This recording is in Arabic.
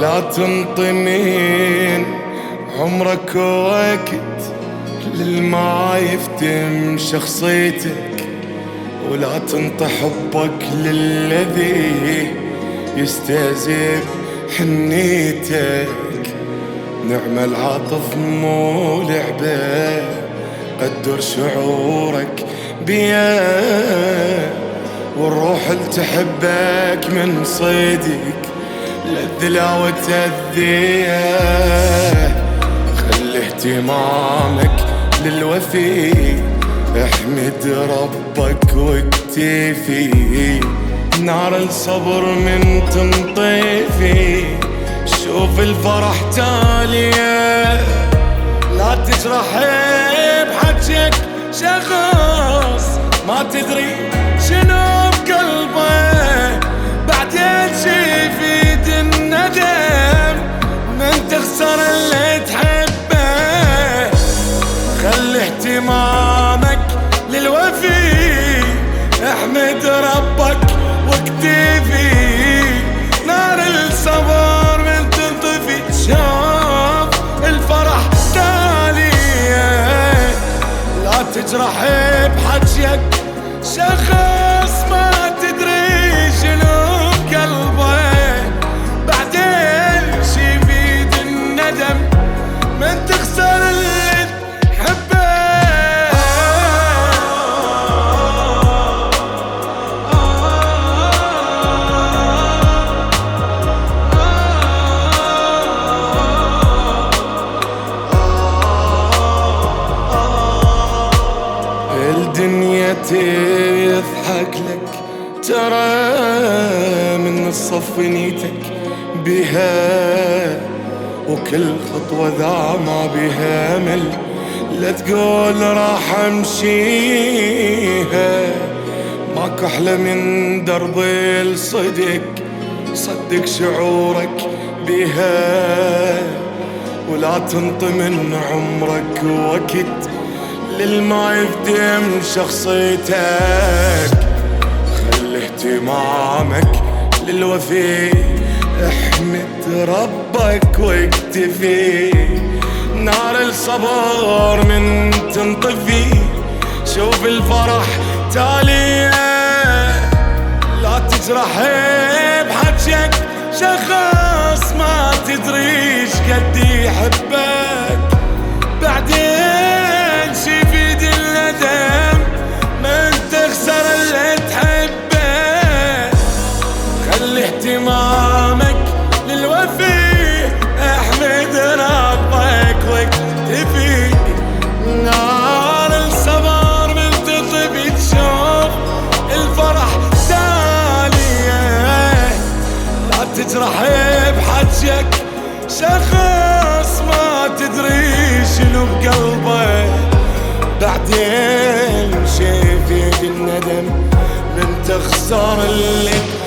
لا تنطي من عمرك وقت للما يفتم شخصيتك، ولا تنطي حبك للذي يستهزئ حنيتك. نعم العاطف مو لعبة، قدر شعورك بيا، والروح اللي تحبك من صيدك للذلا وتأذيه. خلي اهتمامك للوفي، احمد ربك واكتفي. نار الصبر من تنطفي، شوف الفرح تاليه. لا تجرح بحجك شخص ما تدري شنو بقلبه، بعدين شي يفيد الندم من تخسر اللي تحبه. خلي اهتمامك للوفي، احمد ربك واكتفي. نار الصبر من تنطفي، شوف الفرح تاليه. لا تجرح بحجك شخص ما تدري شنو بقلبه، بعدين شي يفيد الندم من تخسر اللي تحبه. الدنيا تضحك لك، ترى من الصف نيتك بها، وكل خطوة ذا ما بها مل. لا تقول راح امشيها، ماكو احلى من درب الصدق، صدق شعورك بها. ولا تنطي من عمرك وقت للما يفتم شخصيتك. خلي اهتمامك للوفي، احمد ربك واكتفي. نار الصبر من تنطفي، شوف الفرح تاليه. لا تجرح بحجك شخص ما تدري شقد يحبك، بعدين شي يفيد الندم من تخسر اللي تحبه. خلي اهتمامك للوفي، احمد ربك واكتفي. نار الصبر من تطفي، تشوف الفرح تاليه. لا تجرح بحجك شخص ما تدري شنو بقلبه، بعدين شي يفيد الندم من تخسر اللي